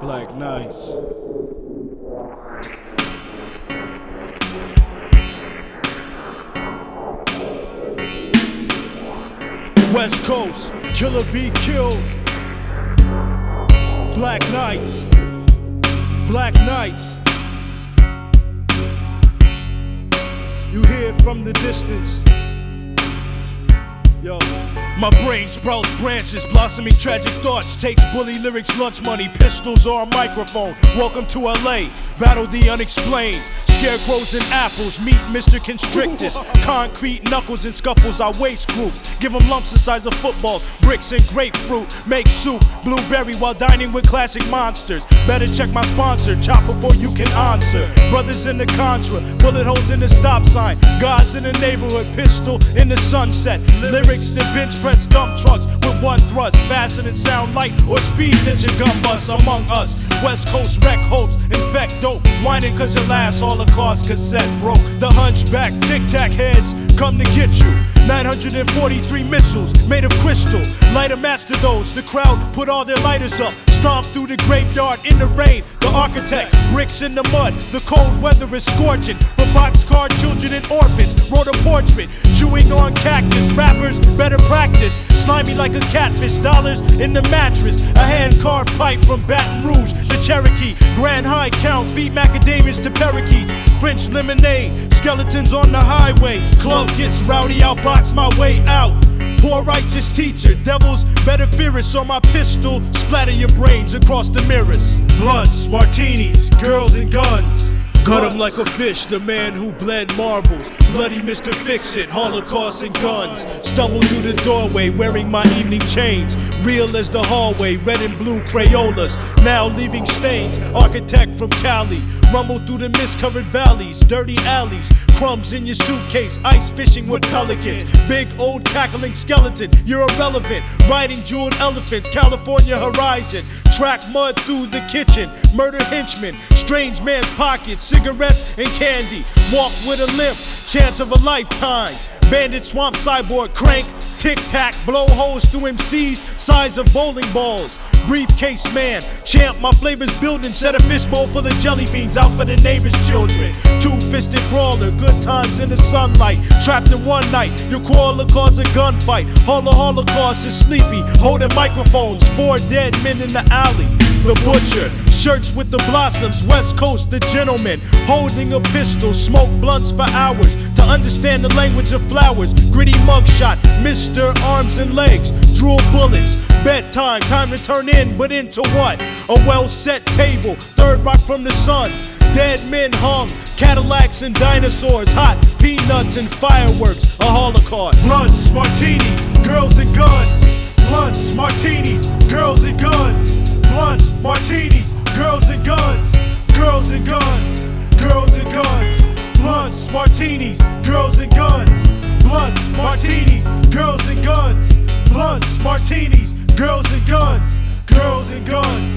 Black Nights. West Coast, Killer be killed. Black Nights. Black Nights. You hear it from the distance. Yo, my brain sprouts branches, blossoming tragic thoughts, takes bully lyrics, lunch money, pistols or a microphone. Welcome to LA, battle the unexplained. Scarecrows and apples, meet Mr. Constrictus. Concrete knuckles and scuffles, our waist groups. Give them lumps the size of footballs, bricks and grapefruit. Make soup, blueberry while dining with classic monsters. Better check my sponsor, chop before you can answer. Brothers in the Contra, bullet holes in the stop sign. Gods in the neighborhood, pistol in the sunset. Lyrics that bench press dump trucks with one thrust. Faster than sound light or speed that your gun busts among us. West Coast wreck hopes, infect dope. Whining cause your last all cost cassette broke. The hunchback tic-tac heads come to get you. 943 missiles made of crystal. Light a match to those. The crowd put all their lighters up. Stomp through the graveyard in the rain. The architect, bricks in the mud. The cold weather is scorching. For boxcar children and orphans. Wrote a portrait, chewing on cactus. Rappers better practice. Slimy like a catfish. Dollars in the mattress. A hand-carved pipe from Baton Rouge to Cherokee. Grand High count, feed macadamias to parakeets. French lemonade, skeletons on the highway. Club gets rowdy, I'll box my way out. Poor righteous teacher, devils better fear us. On my pistol, splatter your brains across the mirrors. Blunts, martinis, girls and guns. Gut him like a fish, the man who bled marbles. Bloody Mr. Fix-It, Holocaust and guns. Stumble through the doorway wearing my evening chains. Real as the hallway, red and blue Crayolas. Now leaving stains, architect from Cali. Rumble through the mist-covered valleys, dirty alleys. Crumbs in your suitcase, ice fishing with pelicans. Big old cackling skeleton, you're irrelevant. Riding jeweled elephants, California horizon. Track mud through the kitchen, murder henchmen. Strange man's pockets, cigarettes and candy. Walk with a limp, chance of a lifetime. Bandit swamp cyborg crank, tic-tac, blow holes through MCs, size of bowling balls. Briefcase man, champ, my flavor's building. Set a fishbowl full of jelly beans out for the neighbor's children. Two-fisted brawler, good times in the sunlight. Trapped in one night, your quarrel cause a gunfight. All the Holocaust is sleepy, holding microphones. 4 dead men in the alley. The butcher, shirts with the blossoms. West Coast, the gentleman, holding a pistol. Smoke blunts for hours to understand the language of flowers. Gritty mugshot, Mr. Arms and Legs. Drool bullets, bedtime, time to turn in, but into what? A well-set table, third rock from the sun. Dead men hung, Cadillacs and dinosaurs. Hot peanuts and fireworks, a holocaust. Blunts, martinis, girls and guns. Blunts, martinis, girls and guns. Blunts, martinis, girls and guns. Girls and guns, girls and guns. Blunts, martinis, girls and guns. Blunts, martinis, girls and guns. Blunts, martinis, girls and guns. Girls and guns.